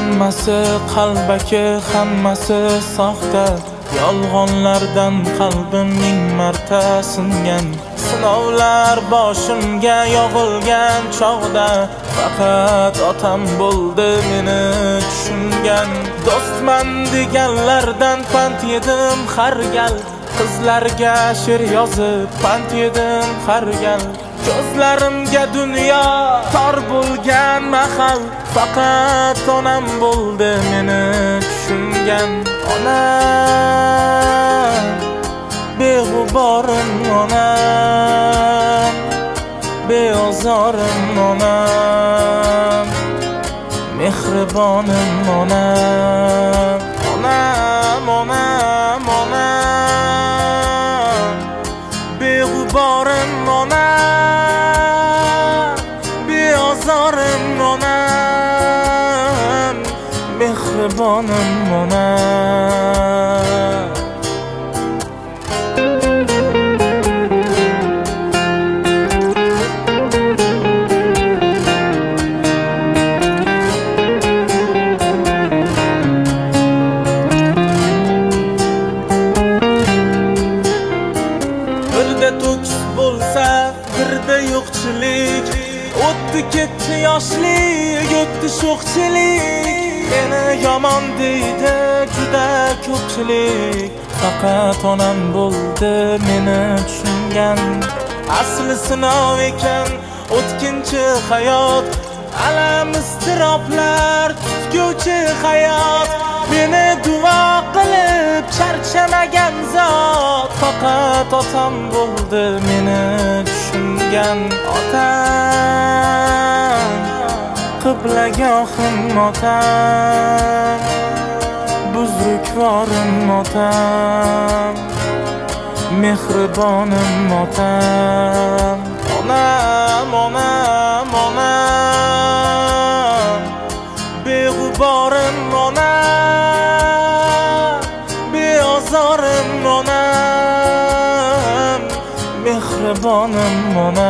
Hammasi qalbaki, hammasi soxta. Yolg'onlardan qalbim ming marta singan. Sinovlar boshimga yog'ilgan chog'da faqat otam bo'ldi meni tushungan. Do'stman deganlardan pand yedim har gal. Qizlarga she'r yozib pand yedim har gal. Ko'zlarimga dunyo tor bo'lgan mahal faqat onam bo'ldi meni tushungan. Onam, beg'uborim onam, beozorim onam, mehribonim onam. Onam, onam, onam, beg'uborim onam, beozorim onam, mehribonim onam. Birda to'ks bo'lsa, birda yo'qchilik. O'tdi ketdi yoshlik, o'tdi sho'xchilik. Meni yomon deydi juda ko'pchilik. Faqat onam bo'ldi meni tushungan. Asli sinov ekan o'tkinchi hayot, alam iztiroblar tutguvchi hayot. Meni duo qilib charchamagan zot faqat otam bo'ldi meni tushungan. Otam, qiblagohim otam, buzrukvorim otam, mehribonim otam. Onam, onam, onam, beg'uborim onam, beozorim onam, mehribonim onam.